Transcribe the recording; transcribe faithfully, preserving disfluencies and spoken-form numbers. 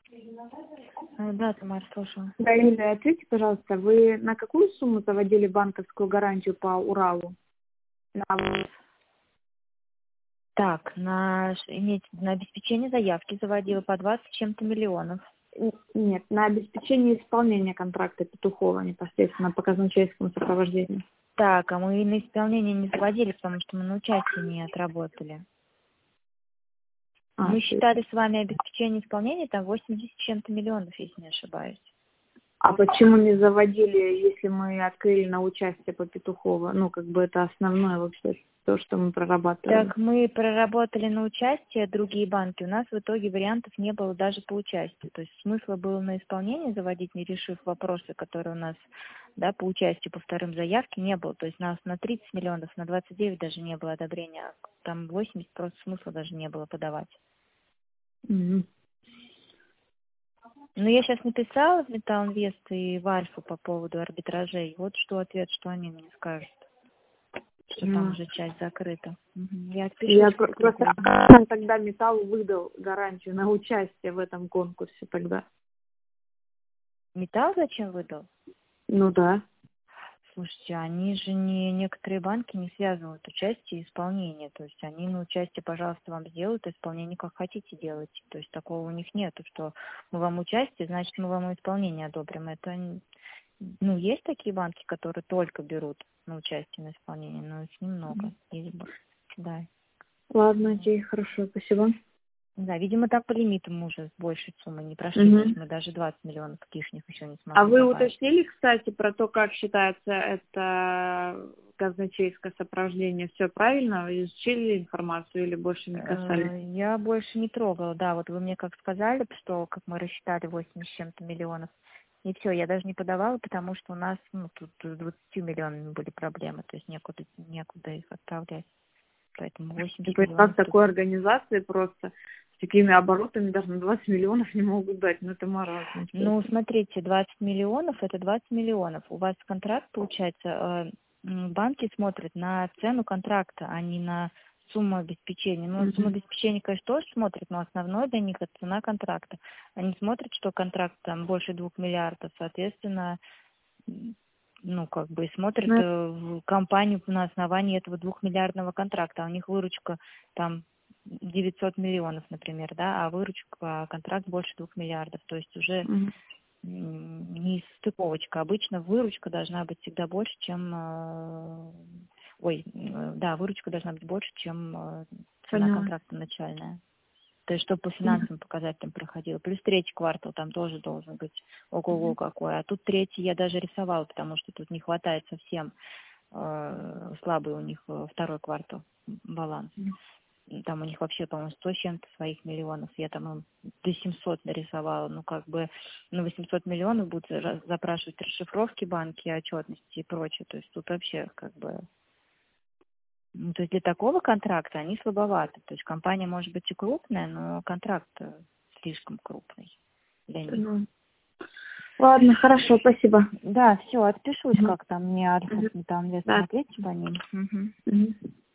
Э, Да, Тамара, слушаю. Да, Юлия, ответьте, пожалуйста, вы на какую сумму заводили банковскую гарантию по Уралу? На... Так, на, ш- иметь, на обеспечение заявки заводила по двадцать с чем-то миллионов. Н- Нет, на обеспечение исполнения контракта Петухова непосредственно по казначейскому сопровождению. Так, а мы на исполнение не заводили, потому что мы на участие не отработали. А, Мы то есть- считали с вами обеспечение исполнения там восемьдесят с чем-то миллионов, если не ошибаюсь. а почему не заводили, если мы открыли на участие по Петухова? Ну, как бы это основное вообще, то, что мы прорабатывали. Так, мы проработали на участие другие банки. У нас в итоге вариантов не было даже по участию. То есть смысла было на исполнение заводить, не решив вопросы, которые у нас, да, по участию, по вторым заявке не было. То есть нас на тридцать миллионов, на двадцать девять даже не было одобрения. а Там восемьдесят просто смысла даже не было подавать. Мгм. Но я сейчас написала в Металлинвест и в Альфу по поводу арбитражей. Вот что ответ, что они мне скажут. Что там М. уже часть закрыта. Мгм. Я Я отпишусь, про- как просто только... а тогда Металл выдал гарантию на участие в этом конкурсе тогда. Металл зачем выдал? Ну да. Слушайте, они же не, некоторые банки не связывают участие и исполнение. То есть они на участие, пожалуйста, вам сделают, а исполнение как хотите делайте. То есть такого у них нету, что мы вам участие, значит, мы вам и исполнение одобрим. Это, н- ну, есть такие банки, которые только берут на участие, на исполнение, но их немного. Есть, ба- да. Ладно, окей, хорошо, спасибо. Да, видимо, так по лимиту мы уже с большей суммы не прошли. То есть Мгм. мы даже двадцать миллионов лишних еще не А смогли вы добавить. уточнили, кстати, про то, как считается это казначейское сопровождение? Все правильно? Изучили информацию или больше не касались? Э, Я больше не трогала, да, вот вы мне как сказали, что как мы рассчитали восемьдесят с чем-то миллионов, и все, я даже не подавала, потому что у нас, ну, тут с двадцатью миллионами были проблемы, то есть некуда, некуда их отправлять, поэтому восемьдесят Типа, как миллионов тут. такой организации просто с такими оборотами даже на двадцать миллионов не могут дать? Ну, это маразм, Ну, честно. смотрите, двадцать миллионов, это двадцать миллионов, у вас контракт, получается, э, м, банки смотрят на цену контракта, а не на сумму обеспечения. Ну, на сумму Мгм. обеспечения, конечно, тоже смотрят, но основное для них это цена контракта. Они смотрят, что контракт там больше двух миллиардов, соответственно, м, ну, как бы и смотрят Ну, э, в компанию на основании этого двухмиллиардного контракта. А у них выручка там девятьсот миллионов, например, да, а выручка, а контракт больше двух миллиардов. То есть уже мгм. м, не стыковочка. Обычно выручка должна быть всегда больше, чем... э, Ой, э, да, выручка должна быть больше, чем э, цена Поняла. контракта начальная. То есть, чтобы по Мгм. финансовым показателям проходило. Плюс третий квартал там тоже должен быть ого-го какой. А тут третий я даже рисовала, потому что тут не хватает совсем э, слабый у них э, второй квартал баланс. И там у них вообще, по-моему, сто с чем-то своих миллионов. Я там им до семьсот нарисовала. Ну, как бы на восемьсот миллионов будут ra- запрашивать расшифровки банки, отчетности и прочее. То есть тут вообще как бы... Ну, то есть для такого контракта они слабоваты. То есть компания может быть и крупная, но контракт э, слишком крупный для них. Поняла. Ладно, хорошо, спасибо. Да, все, отпишусь, Мгм. как там мне Альфа Мгм. там Да. ответьте по ним. Мгм. Мгм.